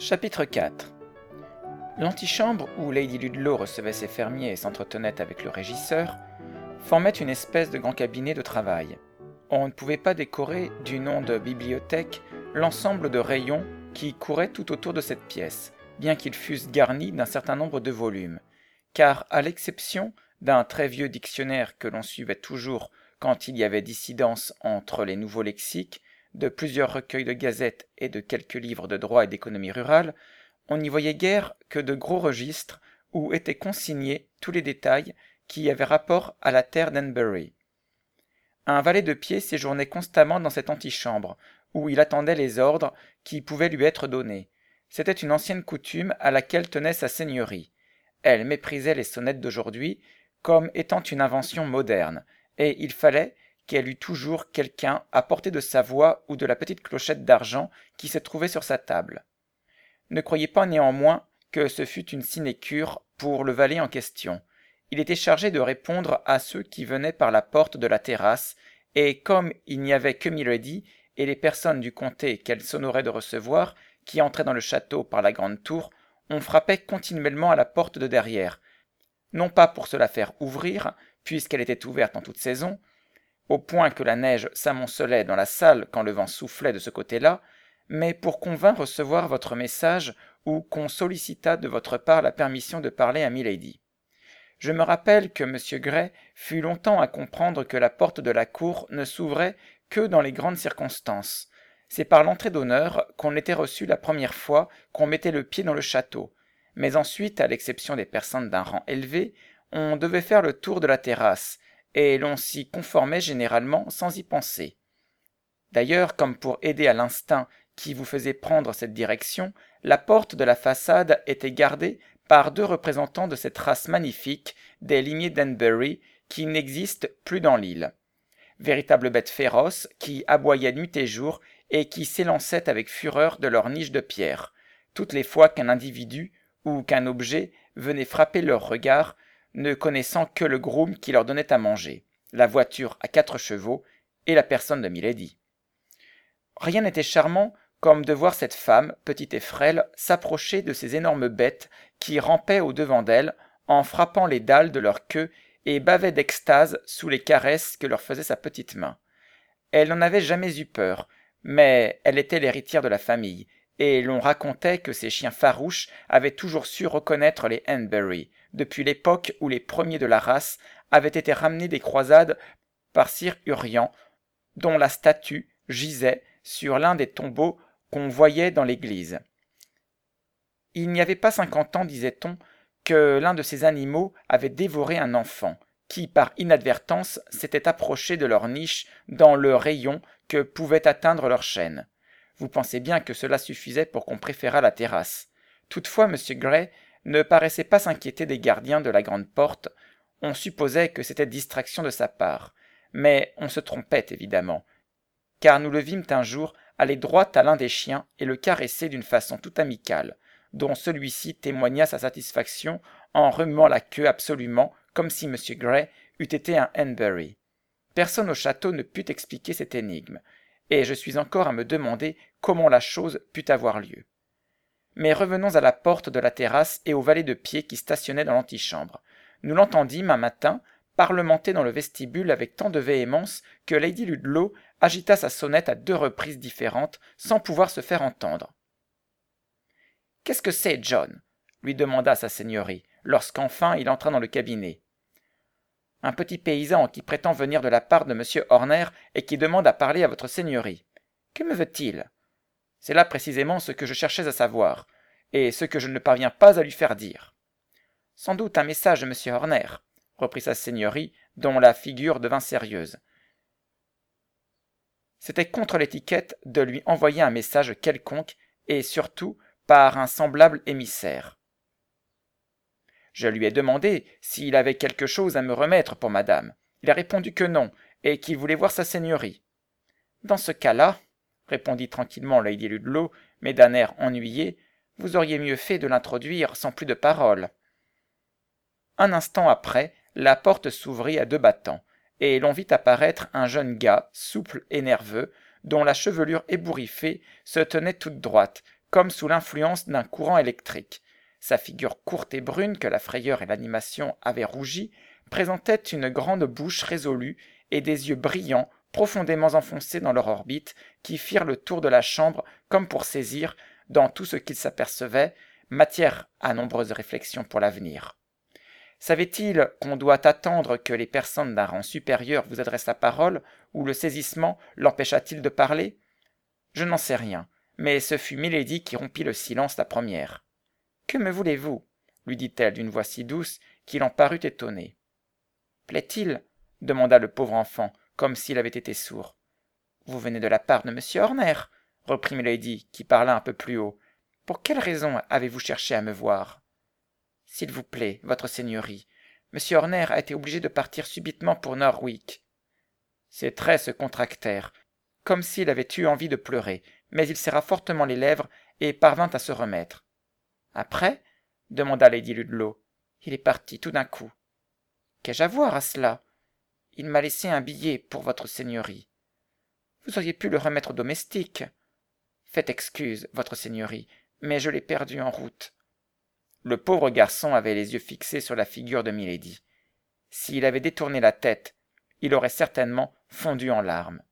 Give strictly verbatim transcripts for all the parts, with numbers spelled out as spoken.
Chapitre quatre. L'antichambre où Lady Ludlow recevait ses fermiers et s'entretenait avec le régisseur formait une espèce de grand cabinet de travail. On ne pouvait pas décorer du nom de bibliothèque l'ensemble de rayons qui couraient tout autour de cette pièce, bien qu'ils fussent garnis d'un certain nombre de volumes, car à l'exception d'un très vieux dictionnaire que l'on suivait toujours quand il y avait dissidence entre les nouveaux lexiques, de plusieurs recueils de gazettes et de quelques livres de droit et d'économie rurale, on n'y voyait guère que de gros registres où étaient consignés tous les détails qui avaient rapport à la terre d'Henbury. Un valet de pied séjournait constamment dans cette antichambre, où il attendait les ordres qui pouvaient lui être donnés. C'était une ancienne coutume à laquelle tenait sa seigneurie. Elle méprisait les sonnettes d'aujourd'hui comme étant une invention moderne, et il fallait qu'elle eût toujours quelqu'un à portée de sa voix ou de la petite clochette d'argent qui se trouvait sur sa table. Ne croyez pas néanmoins que ce fût une sinécure pour le valet en question. Il était chargé de répondre à ceux qui venaient par la porte de la terrasse, et comme il n'y avait que Milady et les personnes du comté qu'elle s'honorait de recevoir, qui entraient dans le château par la grande tour, on frappait continuellement à la porte de derrière, non pas pour se la faire ouvrir, puisqu'elle était ouverte en toute saison, au point que la neige s'amoncelait dans la salle quand le vent soufflait de ce côté-là, mais pour qu'on vînt recevoir votre message ou qu'on sollicitât de votre part la permission de parler à Milady. Je me rappelle que M. Gray fut longtemps à comprendre que la porte de la cour ne s'ouvrait que dans les grandes circonstances. C'est par l'entrée d'honneur qu'on était reçu la première fois qu'on mettait le pied dans le château, mais ensuite, à l'exception des personnes d'un rang élevé, on devait faire le tour de la terrasse, et l'on s'y conformait généralement sans y penser. D'ailleurs, comme pour aider à l'instinct qui vous faisait prendre cette direction, la porte de la façade était gardée par deux représentants de cette race magnifique des limiers d'Henbury qui n'existent plus dans l'île. Véritables bêtes féroces qui aboyaient nuit et jour et qui s'élançaient avec fureur de leur niche de pierre, toutes les fois qu'un individu ou qu'un objet venait frapper leur regard, ne connaissant que le groom qui leur donnait à manger, la voiture à quatre chevaux et la personne de Milady. Rien n'était charmant comme de voir cette femme, petite et frêle, s'approcher de ces énormes bêtes qui rampaient au-devant d'elle en frappant les dalles de leur queue et bavaient d'extase sous les caresses que leur faisait sa petite main. Elle n'en avait jamais eu peur, mais elle était l'héritière de la famille, et l'on racontait que ces chiens farouches avaient toujours su reconnaître les Henbury, depuis l'époque où les premiers de la race avaient été ramenés des croisades par Sir Urien, dont la statue gisait sur l'un des tombeaux qu'on voyait dans l'église. Il n'y avait pas cinquante ans, disait-on, que l'un de ces animaux avait dévoré un enfant, qui, par inadvertance, s'était approché de leur niche dans le rayon que pouvait atteindre leur chaîne. Vous pensez bien que cela suffisait pour qu'on préférât la terrasse. Toutefois, M. Gray ne paraissait pas s'inquiéter des gardiens de la grande porte. On supposait que c'était distraction de sa part, mais on se trompait évidemment, car nous le vîmes un jour aller droit à l'un des chiens et le caresser d'une façon tout amicale, dont celui-ci témoigna sa satisfaction en remuant la queue absolument comme si M. Gray eût été un Henbury. Personne au château ne put expliquer cette énigme, et je suis encore à me demander comment la chose put avoir lieu. Mais revenons à la porte de la terrasse et au valet de pied qui stationnait dans l'antichambre. Nous l'entendîmes un matin parlementer dans le vestibule avec tant de véhémence que Lady Ludlow agita sa sonnette à deux reprises différentes sans pouvoir se faire entendre. « Qu'est-ce que c'est, John ?» lui demanda sa seigneurie, lorsqu'enfin il entra dans le cabinet. « Un petit paysan qui prétend venir de la part de M. Horner et qui demande à parler à votre seigneurie. Que me veut-il ? C'est là précisément ce que je cherchais à savoir, et ce que je ne parviens pas à lui faire dire. »« Sans doute un message de M. Horner, » reprit sa seigneurie, dont la figure devint sérieuse. C'était contre l'étiquette de lui envoyer un message quelconque, et surtout par un semblable émissaire. Je lui ai demandé s'il avait quelque chose à me remettre pour madame. Il a répondu que non, et qu'il voulait voir sa seigneurie. Dans ce cas-là, répondit tranquillement Lady Ludlow, mais d'un air ennuyé, vous auriez mieux fait de l'introduire sans plus de paroles. Un instant après, la porte s'ouvrit à deux battants, et l'on vit apparaître un jeune gars, souple et nerveux, dont la chevelure ébouriffée se tenait toute droite, comme sous l'influence d'un courant électrique. Sa figure courte et brune, que la frayeur et l'animation avaient rougie, présentait une grande bouche résolue et des yeux brillants, profondément enfoncés dans leur orbite, qui firent le tour de la chambre comme pour saisir, dans tout ce qu'il s'apercevait, matière à nombreuses réflexions pour l'avenir. Savait-il qu'on doit attendre que les personnes d'un rang supérieur vous adressent la parole, ou le saisissement l'empêcha-t-il de parler? Je n'en sais rien, mais ce fut Milady qui rompit le silence la première. « Que me voulez-vous » lui dit-elle d'une voix si douce qu'il en parut étonné. « Plaît-il » demanda le pauvre enfant, comme s'il avait été sourd. « Vous venez de la part de monsieur Horner » reprit Milady, qui parla un peu plus haut. « Pour quelle raison avez-vous cherché à me voir ?»« S'il vous plaît, votre seigneurie, monsieur Horner a été obligé de partir subitement pour Norwich. » Ses traits se contractèrent, comme s'il avait eu envie de pleurer, mais il serra fortement les lèvres et parvint à se remettre. « Après » demanda lady Ludlow. « Il est parti tout d'un coup. »« Qu'ai-je à voir à cela ? Il m'a laissé un billet pour votre seigneurie. »« Vous auriez pu le remettre au domestique. »« Faites excuse, votre seigneurie, mais je l'ai perdu en route. » Le pauvre garçon avait les yeux fixés sur la figure de Milady. S'il avait détourné la tête, il aurait certainement fondu en larmes.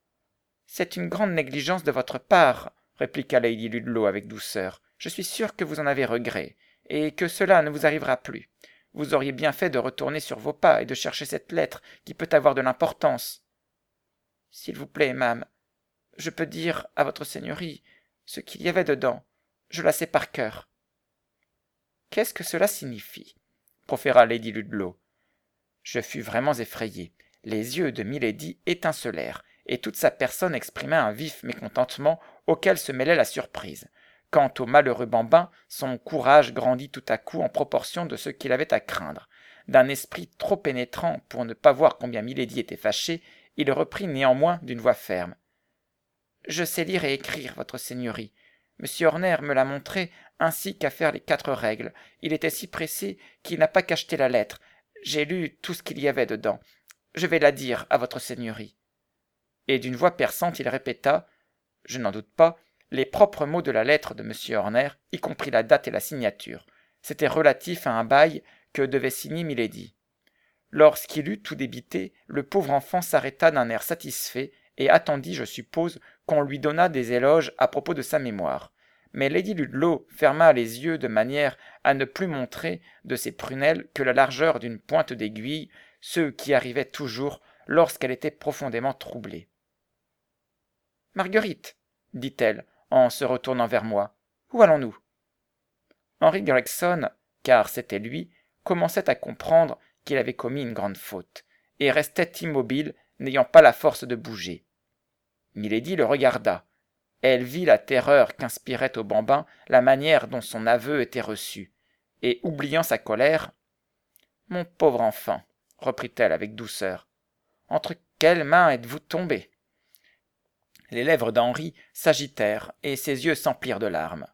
« C'est une grande négligence de votre part, » répliqua lady Ludlow avec douceur. « Je suis sûre que vous en avez regret, et que cela ne vous arrivera plus. Vous auriez bien fait de retourner sur vos pas et de chercher cette lettre qui peut avoir de l'importance. »« S'il vous plaît, ma'am, je peux dire à votre seigneurie ce qu'il y avait dedans. Je la sais par cœur. »« Qu'est-ce que cela signifie ?» proféra lady Ludlow. Je fus vraiment effrayé. Les yeux de Milady étincelèrent, et toute sa personne exprimait un vif mécontentement auquel se mêlait la surprise. Quant au malheureux bambin, son courage grandit tout à coup en proportion de ce qu'il avait à craindre. D'un esprit trop pénétrant pour ne pas voir combien Milady était fâchée, il reprit néanmoins d'une voix ferme. « Je sais lire et écrire, votre seigneurie. Monsieur Horner me l'a montré, ainsi qu'à faire les quatre règles. Il était si pressé qu'il n'a pas cacheté la lettre. J'ai lu tout ce qu'il y avait dedans. Je vais la dire à votre seigneurie. » Et d'une voix perçante, il répéta, je n'en doute pas, les propres mots de la lettre de monsieur Horner, y compris la date et la signature. C'était relatif à un bail que devait signer Milady. Lorsqu'il eut tout débité, le pauvre enfant s'arrêta d'un air satisfait et attendit, je suppose, qu'on lui donnât des éloges à propos de sa mémoire. Mais lady Ludlow ferma les yeux de manière à ne plus montrer de ses prunelles que la largeur d'une pointe d'aiguille, ce qui arrivait toujours lorsqu'elle était profondément troublée. « Marguerite, dit-elle, en se retournant vers moi, où allons-nous » Henry Gregson, car c'était lui, commençait à comprendre qu'il avait commis une grande faute, et restait immobile, n'ayant pas la force de bouger. Milady le regarda. Elle vit la terreur qu'inspirait au bambin la manière dont son aveu était reçu, et oubliant sa colère, « Mon pauvre enfant, reprit-elle avec douceur, entre quelles mains êtes-vous tombé ?» Les lèvres d'Henri s'agitèrent, et ses yeux s'emplirent de larmes.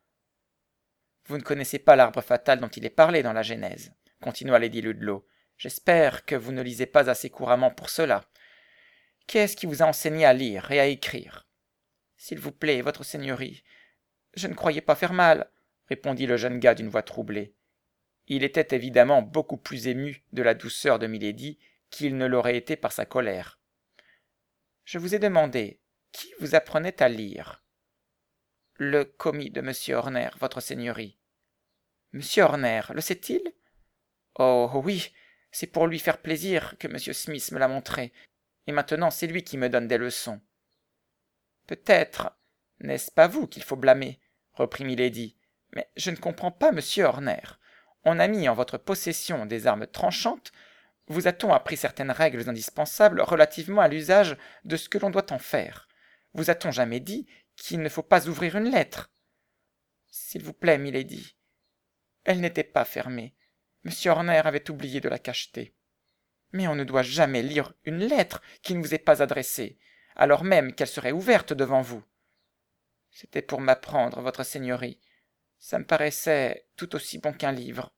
« Vous ne connaissez pas l'arbre fatal dont il est parlé dans la Genèse, » continua lady Ludlow. « J'espère que vous ne lisez pas assez couramment pour cela. Qui est-ce qui vous a enseigné à lire et à écrire ?»« S'il vous plaît, votre seigneurie, je ne croyais pas faire mal, » répondit le jeune gars d'une voix troublée. Il était évidemment beaucoup plus ému de la douceur de Milady qu'il ne l'aurait été par sa colère. « Je vous ai demandé qui vous apprenait à lire. »« Le commis de monsieur Horner, votre seigneurie. »« Monsieur Horner, le sait-il ?»« Oh oui, c'est pour lui faire plaisir que monsieur Smith me l'a montré, et maintenant c'est lui qui me donne des leçons. »« Peut-être, n'est-ce pas vous qu'il faut blâmer, » reprit Milady, « mais je ne comprends pas monsieur Horner. On a mis en votre possession des armes tranchantes. Vous a-t-on appris certaines règles indispensables relativement à l'usage de ce que l'on doit en faire? Vous a-t-on jamais dit qu'il ne faut pas ouvrir une lettre? S'il vous plaît, Milady. Elle n'était pas fermée. Monsieur Horner avait oublié de la cacheter. Mais on ne doit jamais lire une lettre qui ne vous est pas adressée, alors même qu'elle serait ouverte devant vous. C'était pour m'apprendre, votre seigneurie. Ça me paraissait tout aussi bon qu'un livre.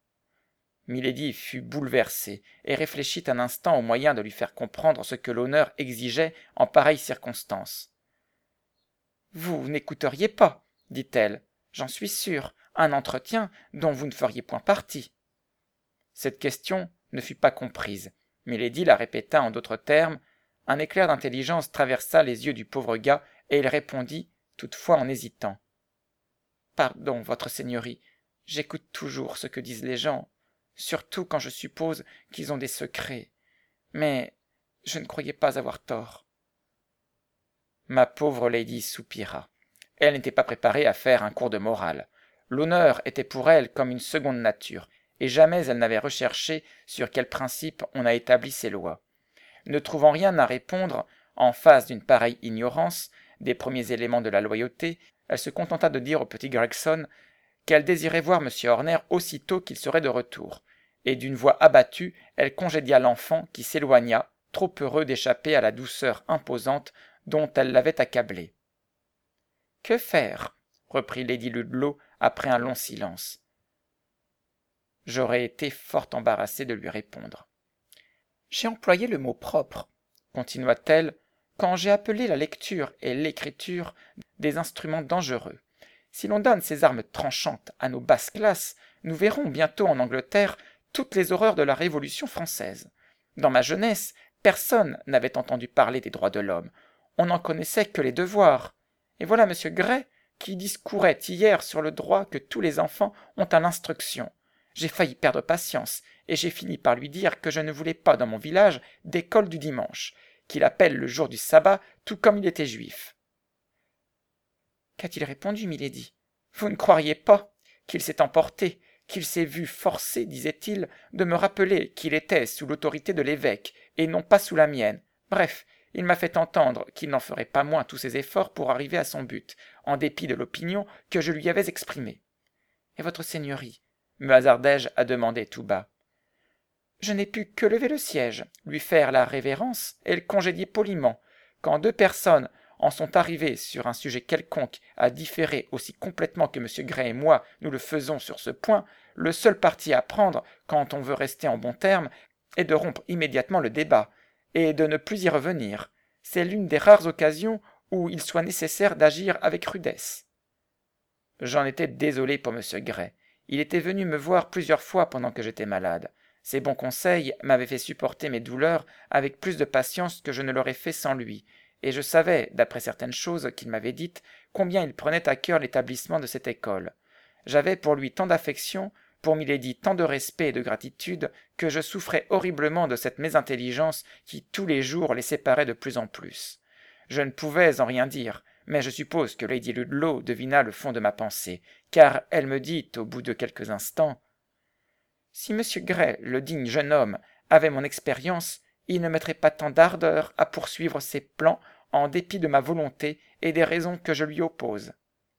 Milady fut bouleversée et réfléchit un instant au moyen de lui faire comprendre ce que l'honneur exigeait en pareille circonstance. « Vous n'écouteriez pas, dit-elle. J'en suis sûre, un entretien dont vous ne feriez point partie. Cette question ne fut pas comprise. Milady la répéta en d'autres termes. Un éclair d'intelligence traversa les yeux du pauvre gars, et il répondit, toutefois en hésitant. « Pardon, votre seigneurie, j'écoute toujours ce que disent les gens, surtout quand je suppose qu'ils ont des secrets. Mais je ne croyais pas avoir tort. » Ma pauvre lady soupira. Elle n'était pas préparée à faire un cours de morale. L'honneur était pour elle comme une seconde nature, et jamais elle n'avait recherché sur quels principes on a établi ces lois. Ne trouvant rien à répondre en face d'une pareille ignorance des premiers éléments de la loyauté, elle se contenta de dire au petit Gregson qu'elle désirait voir M. Horner aussitôt qu'il serait de retour, et d'une voix abattue, elle congédia l'enfant qui s'éloigna, trop heureux d'échapper à la douceur imposante dont elle l'avait accablé. « Que faire ?» reprit lady Ludlow après un long silence. J'aurais été fort embarrassé de lui répondre. « J'ai employé le mot propre, continua-t-elle, quand j'ai appelé la lecture et l'écriture des instruments dangereux. Si l'on donne ces armes tranchantes à nos basses classes, nous verrons bientôt en Angleterre toutes les horreurs de la Révolution française. Dans ma jeunesse, personne n'avait entendu parler des droits de l'homme. On n'en connaissait que les devoirs. Et voilà M. Gray qui discourait hier sur le droit que tous les enfants ont à l'instruction. J'ai failli perdre patience, et j'ai fini par lui dire que je ne voulais pas dans mon village d'école du dimanche, qu'il appelle le jour du sabbat, tout comme il était juif. » Qu'a-t-il répondu, milady ? Vous ne croiriez pas qu'il s'est emporté, qu'il s'est vu forcé, disait-il, de me rappeler qu'il était sous l'autorité de l'évêque, et non pas sous la mienne. Bref, il m'a fait entendre qu'il n'en ferait pas moins tous ses efforts pour arriver à son but, en dépit de l'opinion que je lui avais exprimée. Et votre seigneurie, me hasardai-je à demander tout bas. Je n'ai pu que lever le siège, lui faire la révérence et le congédier poliment. Quand deux personnes en sont arrivées sur un sujet quelconque à différer aussi complètement que M. Gray et moi nous le faisons sur ce point, le seul parti à prendre, quand on veut rester en bons termes, est de rompre immédiatement le débat, et de ne plus y revenir. C'est l'une des rares occasions où il soit nécessaire d'agir avec rudesse. J'en étais désolé pour M. Gray. Il était venu me voir plusieurs fois pendant que j'étais malade. Ses bons conseils m'avaient fait supporter mes douleurs avec plus de patience que je ne l'aurais fait sans lui, et je savais, d'après certaines choses qu'il m'avait dites, combien il prenait à cœur l'établissement de cette école. J'avais pour lui tant d'affection, pour milady tant de respect et de gratitude, que je souffrais horriblement de cette mésintelligence qui tous les jours les séparait de plus en plus. Je ne pouvais en rien dire, mais je suppose que lady Ludlow devina le fond de ma pensée, car elle me dit, au bout de quelques instants, « Si M. Gray, le digne jeune homme, avait mon expérience, il ne mettrait pas tant d'ardeur à poursuivre ses plans en dépit de ma volonté et des raisons que je lui oppose. »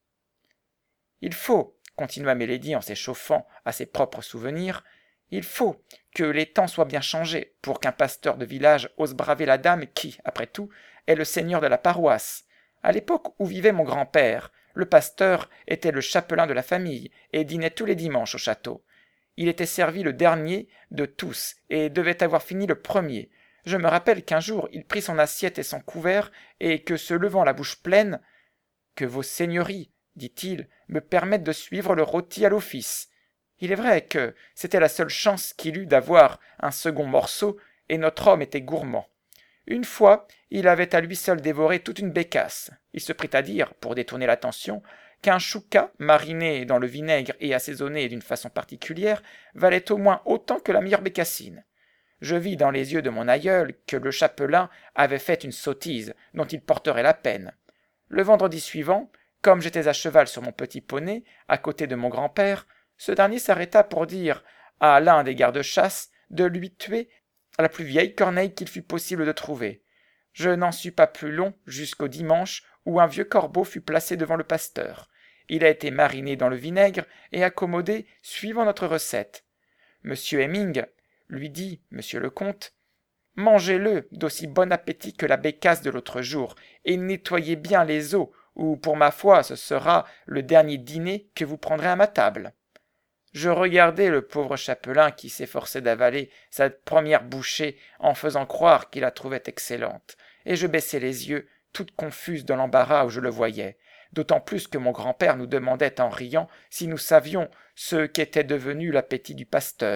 Il faut, continua milady en s'échauffant à ses propres souvenirs, il faut que les temps soient bien changés pour qu'un pasteur de village ose braver la dame qui, après tout, est le seigneur de la paroisse. À l'époque où vivait mon grand-père, le pasteur était le chapelain de la famille et dînait tous les dimanches au château. Il était servi le dernier de tous et devait avoir fini le premier. Je me rappelle qu'un jour il prit son assiette et son couvert et que, se levant la bouche pleine, « Que vos seigneuries, dit-il, me permettent de suivre le rôti à l'office. » Il est vrai que c'était la seule chance qu'il eût d'avoir un second morceau, et notre homme était gourmand. Une fois, il avait à lui seul dévoré toute une bécasse. Il se prit à dire, pour détourner l'attention, qu'un chouka, mariné dans le vinaigre et assaisonné d'une façon particulière, valait au moins autant que la meilleure bécassine. Je vis dans les yeux de mon aïeul que le chapelain avait fait une sottise dont il porterait la peine. Le vendredi suivant, comme j'étais à cheval sur mon petit poney, à côté de mon grand-père, ce dernier s'arrêta pour dire à l'un des gardes-chasse de lui tuer la plus vieille corneille qu'il fût possible de trouver. Je n'en sus pas plus long jusqu'au dimanche où un vieux corbeau fut placé devant le pasteur. Il a été mariné dans le vinaigre et accommodé suivant notre recette. Monsieur Hemming lui dit, monsieur le comte, « Mangez-le d'aussi bon appétit que la bécasse de l'autre jour, et nettoyez bien les os, ou pour ma foi ce sera le dernier dîner que vous prendrez à ma table. » Je regardai le pauvre chapelain qui s'efforçait d'avaler sa première bouchée en faisant croire qu'il la trouvait excellente, et je baissai les yeux, toute confuse dans l'embarras où je le voyais. d'autant plus que mon grand-père nous demandait en riant si nous savions ce qu'était devenu l'appétit du pasteur. »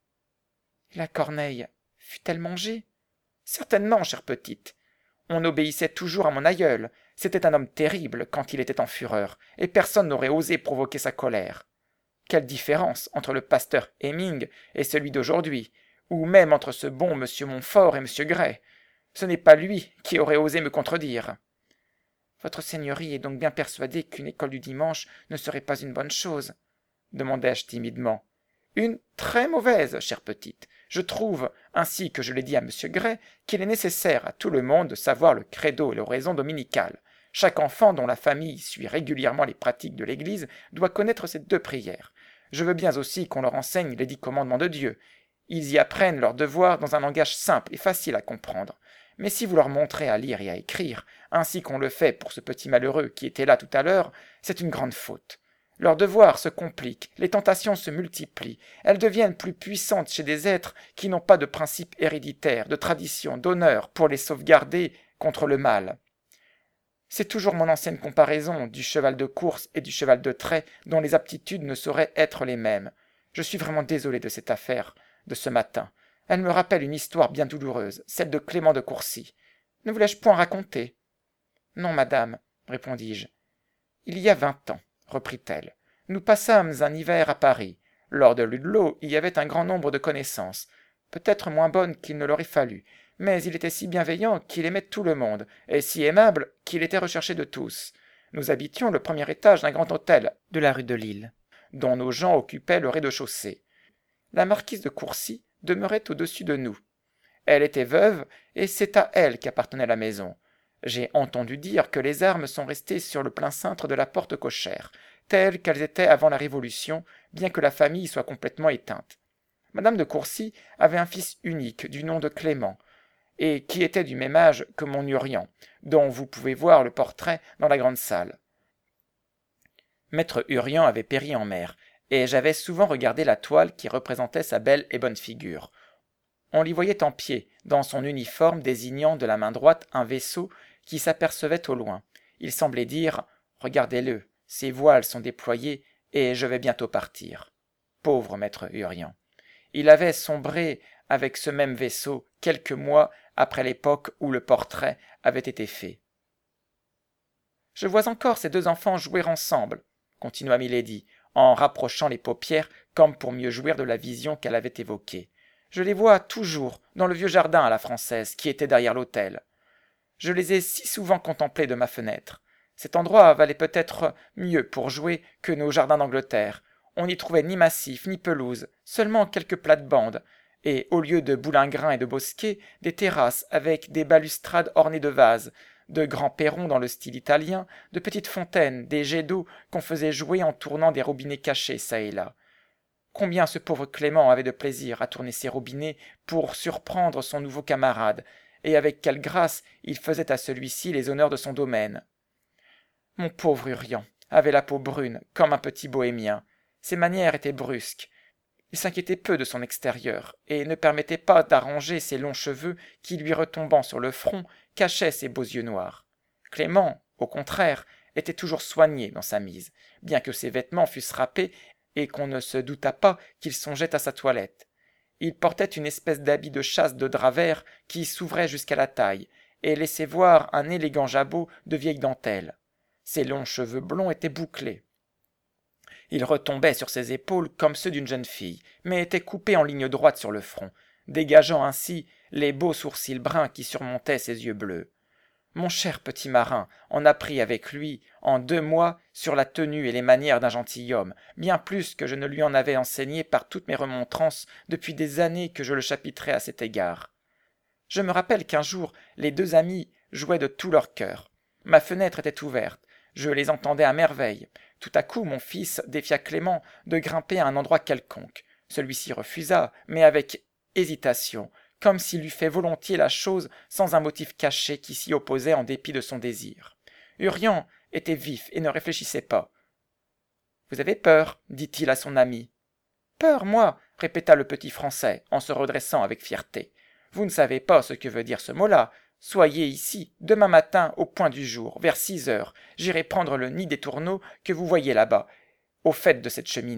La corneille fut-elle mangée? Certainement, chère petite. On obéissait toujours à mon aïeul. C'était un homme terrible quand il était en fureur, et personne n'aurait osé provoquer sa colère. Quelle différence entre le pasteur Hemming et celui d'aujourd'hui, ou même entre ce bon monsieur Montfort et monsieur Gray. Ce n'est pas lui qui aurait osé me contredire. Votre seigneurie est donc bien persuadée qu'une école du dimanche ne serait pas une bonne chose, demandai-je timidement. Une très mauvaise, chère petite. Je trouve, ainsi que je l'ai dit à monsieur Gray, qu'il est nécessaire à tout le monde de savoir le credo et l'oraison dominicale. Chaque enfant dont la famille suit régulièrement les pratiques de l'Église doit connaître ces deux prières. Je veux bien aussi qu'on leur enseigne les dix commandements de Dieu. Ils y apprennent leurs devoirs dans un langage simple et facile à comprendre. Mais si vous leur montrez à lire et à écrire, ainsi qu'on le fait pour ce petit malheureux qui était là tout à l'heure, c'est une grande faute. Leurs devoirs se compliquent, les tentations se multiplient, elles deviennent plus puissantes chez des êtres qui n'ont pas de principes héréditaires, de tradition, d'honneur pour les sauvegarder contre le mal. C'est toujours mon ancienne comparaison du cheval de course et du cheval de trait dont les aptitudes ne sauraient être les mêmes. Je suis vraiment désolé de cette affaire de ce matin. Elle me rappelle une histoire bien douloureuse, celle de Clément de Courcy. Ne voulais-je point raconter? Non, madame, répondis-je. Il y a vingt ans, reprit-elle, nous passâmes un hiver à Paris. Lord Ludlow y avait un grand nombre de connaissances, peut-être moins bonnes qu'il ne l'aurait fallu, mais il était si bienveillant qu'il aimait tout le monde, et si aimable qu'il était recherché de tous. Nous habitions le premier étage d'un grand hôtel de la rue de Lille, dont nos gens occupaient le rez-de-chaussée. La marquise de Courcy demeurait au-dessus de nous. Elle était veuve, et c'est à elle qu'appartenait la maison. J'ai entendu dire que les armes sont restées sur le plein cintre de la porte cochère, telles qu'elles étaient avant la Révolution, bien que la famille soit complètement éteinte. Madame de Courcy avait un fils unique du nom de Clément, et qui était du même âge que mon Urien, dont vous pouvez voir le portrait dans la grande salle. Maître Urien avait péri en mer, et j'avais souvent regardé la toile qui représentait sa belle et bonne figure. On l'y voyait en pied, dans son uniforme désignant de la main droite un vaisseau qui s'apercevait au loin. Il semblait dire « Regardez-le, ses voiles sont déployées et je vais bientôt partir. » Pauvre maître Urien. Il avait sombré avec ce même vaisseau quelques mois après l'époque où le portrait avait été fait. « Je vois encore ces deux enfants jouer ensemble, » continua Milady, en rapprochant les paupières comme pour mieux jouir de la vision qu'elle avait évoquée. « Je les vois toujours dans le vieux jardin à la française qui était derrière l'hôtel. Je les ai si souvent contemplés de ma fenêtre. Cet endroit valait peut-être mieux pour jouer que nos jardins d'Angleterre. On n'y trouvait ni massif, ni pelouse, seulement quelques plates-bandes, et au lieu de boulingrins et de bosquets, des terrasses avec des balustrades ornées de vases, de grands perrons dans le style italien, de petites fontaines, des jets d'eau qu'on faisait jouer en tournant des robinets cachés çà et là. Combien ce pauvre Clément avait de plaisir à tourner ses robinets pour surprendre son nouveau camarade, et avec quelle grâce il faisait à celui-ci les honneurs de son domaine. Mon pauvre Urien avait la peau brune, comme un petit bohémien. Ses manières étaient brusques. Il s'inquiétait peu de son extérieur, et ne permettait pas d'arranger ses longs cheveux qui, lui retombant sur le front, cachaient ses beaux yeux noirs. Clément, au contraire, était toujours soigné dans sa mise, bien que ses vêtements fussent râpés et qu'on ne se doutât pas qu'il songeait à sa toilette. Il portait une espèce d'habit de chasse de drap vert qui s'ouvrait jusqu'à la taille, et laissait voir un élégant jabot de vieille dentelle. Ses longs cheveux blonds étaient bouclés. Ils retombaient sur ses épaules comme ceux d'une jeune fille, mais étaient coupés en ligne droite sur le front, dégageant ainsi les beaux sourcils bruns qui surmontaient ses yeux bleus. Mon cher petit marin en apprit avec lui, en deux mois, sur la tenue et les manières d'un gentilhomme, bien plus que je ne lui en avais enseigné par toutes mes remontrances depuis des années que je le chapitrais à cet égard. Je me rappelle qu'un jour, les deux amis jouaient de tout leur cœur. Ma fenêtre était ouverte, je les entendais à merveille. Tout à coup, mon fils défia Clément de grimper à un endroit quelconque. Celui-ci refusa, mais avec hésitation, comme s'il eût fait volontiers la chose sans un motif caché qui s'y opposait en dépit de son désir. Urien était vif et ne réfléchissait pas. « Vous avez peur ?» dit-il à son ami. « Peur, moi ?» répéta le petit Français en se redressant avec fierté. « Vous ne savez pas ce que veut dire ce mot-là. Soyez ici, demain matin, au point du jour, vers six heures. J'irai prendre le nid des tourneaux que vous voyez là-bas, au faîte de cette cheminée. »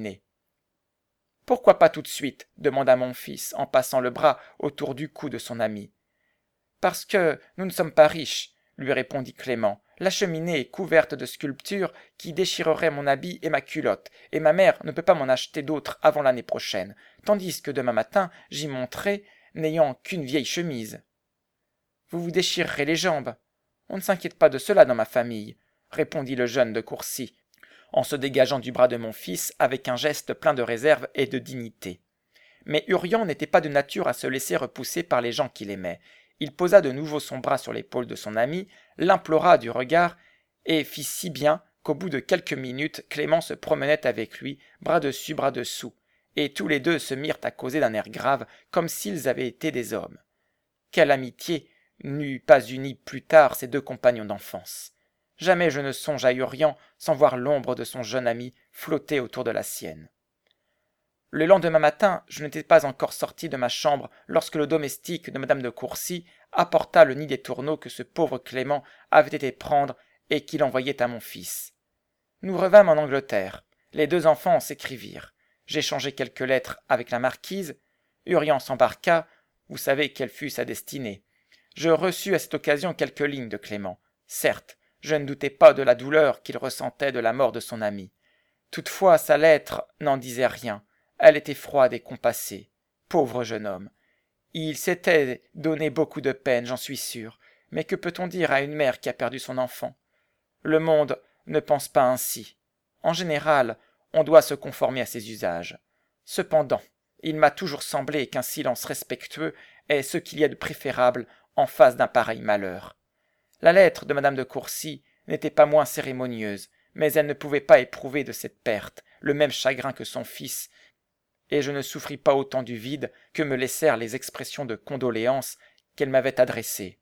« Pourquoi pas tout de suite ?» demanda mon fils, en passant le bras autour du cou de son ami. « Parce que nous ne sommes pas riches, » lui répondit Clément. « La cheminée est couverte de sculptures qui déchireraient mon habit et ma culotte, et ma mère ne peut pas m'en acheter d'autres avant l'année prochaine, tandis que demain matin j'y monterai, n'ayant qu'une vieille chemise. »« Vous vous déchirerez les jambes. On ne s'inquiète pas de cela dans ma famille, » répondit le jeune de Courcy, en se dégageant du bras de mon fils avec un geste plein de réserve et de dignité. Mais Urian n'était pas de nature à se laisser repousser par les gens qu'il aimait. Il posa de nouveau son bras sur l'épaule de son ami, l'implora du regard, et fit si bien qu'au bout de quelques minutes, Clément se promenait avec lui, bras dessus, bras dessous, et tous les deux se mirent à causer d'un air grave, comme s'ils avaient été des hommes. Quelle amitié n'eût pas uni plus tard ces deux compagnons d'enfance! Jamais je ne songe à Urian sans voir l'ombre de son jeune ami flotter autour de la sienne. Le lendemain matin, je n'étais pas encore sorti de ma chambre lorsque le domestique de madame de Courcy apporta le nid des tourneaux que ce pauvre Clément avait été prendre et qu'il envoyait à mon fils. Nous revînmes en Angleterre. Les deux enfants s'écrivirent. J'échangeai quelques lettres avec la marquise. Urian s'embarqua. Vous savez quelle fut sa destinée. Je reçus à cette occasion quelques lignes de Clément. Certes, je ne doutais pas de la douleur qu'il ressentait de la mort de son ami. Toutefois, sa lettre n'en disait rien. Elle était froide et compassée. Pauvre jeune homme. Il s'était donné beaucoup de peine, j'en suis sûr. Mais que peut-on dire à une mère qui a perdu son enfant? Le monde ne pense pas ainsi. En général, on doit se conformer à ses usages. Cependant, il m'a toujours semblé qu'un silence respectueux est ce qu'il y a de préférable en face d'un pareil malheur. La lettre de madame de Courcy n'était pas moins cérémonieuse, mais elle ne pouvait pas éprouver de cette perte le même chagrin que son fils, et je ne souffris pas autant du vide que me laissèrent les expressions de condoléance qu'elle m'avait adressées.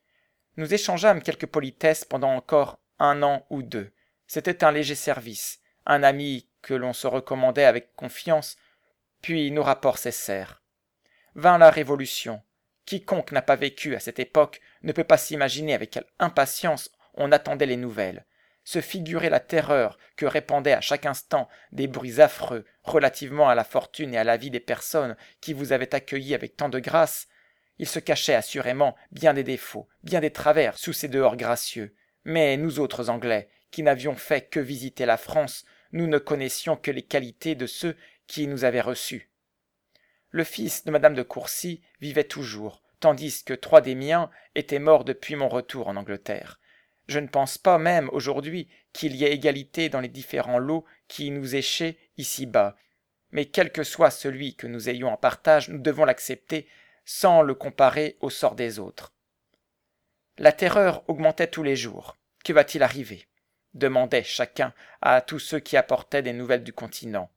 Nous échangeâmes quelques politesses pendant encore un an ou deux. C'était un léger service, un ami que l'on se recommandait avec confiance, puis nos rapports cessèrent. Vint la Révolution. Quiconque n'a pas vécu à cette époque ne peut pas s'imaginer avec quelle impatience on attendait les nouvelles. Se figurer la terreur que répandaient à chaque instant des bruits affreux relativement à la fortune et à la vie des personnes qui vous avaient accueilli avec tant de grâce. Il se cachait assurément bien des défauts, bien des travers sous ces dehors gracieux. Mais nous autres Anglais, qui n'avions fait que visiter la France, nous ne connaissions que les qualités de ceux qui nous avaient reçus. Le fils de madame de Courcy vivait toujours, tandis que trois des miens étaient morts depuis mon retour en Angleterre. Je ne pense pas même aujourd'hui qu'il y ait égalité dans les différents lots qui nous échaient ici-bas, mais quel que soit celui que nous ayons en partage, nous devons l'accepter sans le comparer au sort des autres. La terreur augmentait tous les jours. Que va-t-il arriver? Demandait chacun à tous ceux qui apportaient des nouvelles du continent.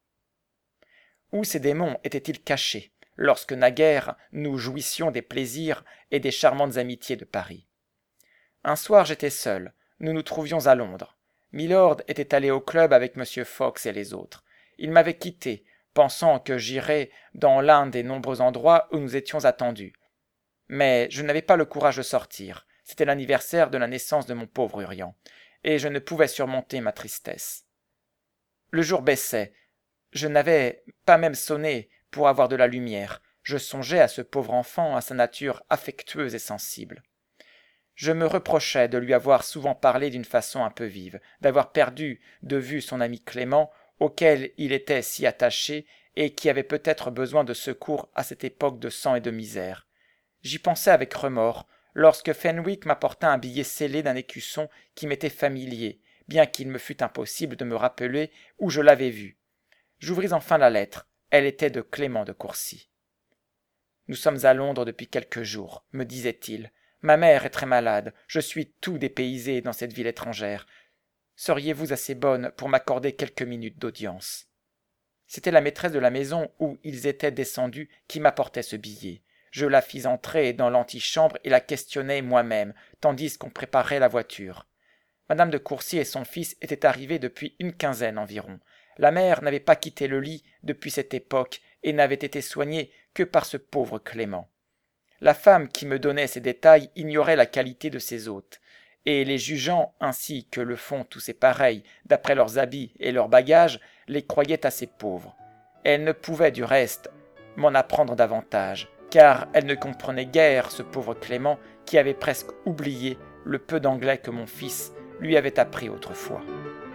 Où ces démons étaient-ils cachés lorsque naguère nous jouissions des plaisirs et des charmantes amitiés de Paris? Un soir j'étais seul, nous nous trouvions à Londres. Milord était allé au club avec monsieur Fox et les autres. Il m'avait quitté, pensant que j'irais dans l'un des nombreux endroits où nous étions attendus. Mais je n'avais pas le courage de sortir, c'était l'anniversaire de la naissance de mon pauvre Urian, et je ne pouvais surmonter ma tristesse. Le jour baissait, je n'avais pas même sonné pour avoir de la lumière, je songeais à ce pauvre enfant, à sa nature affectueuse et sensible. Je me reprochais de lui avoir souvent parlé d'une façon un peu vive, d'avoir perdu de vue son ami Clément, auquel il était si attaché et qui avait peut-être besoin de secours à cette époque de sang et de misère. J'y pensais avec remords, lorsque Fenwick m'apporta un billet scellé d'un écusson qui m'était familier, bien qu'il me fût impossible de me rappeler où je l'avais vu. J'ouvris enfin la lettre, elle était de Clément de Courcy. « Nous sommes à Londres depuis quelques jours, me disait-il. Ma mère est très malade, je suis tout dépaysé dans cette ville étrangère. Seriez-vous assez bonne pour m'accorder quelques minutes d'audience ?» C'était la maîtresse de la maison où ils étaient descendus qui m'apportait ce billet. Je la fis entrer dans l'antichambre et la questionnai moi-même, tandis qu'on préparait la voiture. Madame de Courcy et son fils étaient arrivés depuis une quinzaine environ. La mère n'avait pas quitté le lit depuis cette époque et n'avait été soignée que par ce pauvre Clément. La femme qui me donnait ces détails ignorait la qualité de ses hôtes, et les jugeant ainsi que le font tous ses pareils, d'après leurs habits et leurs bagages, les croyait assez pauvres. Elle ne pouvait du reste m'en apprendre davantage, car elle ne comprenait guère ce pauvre Clément qui avait presque oublié le peu d'anglais que mon fils lui avait appris autrefois.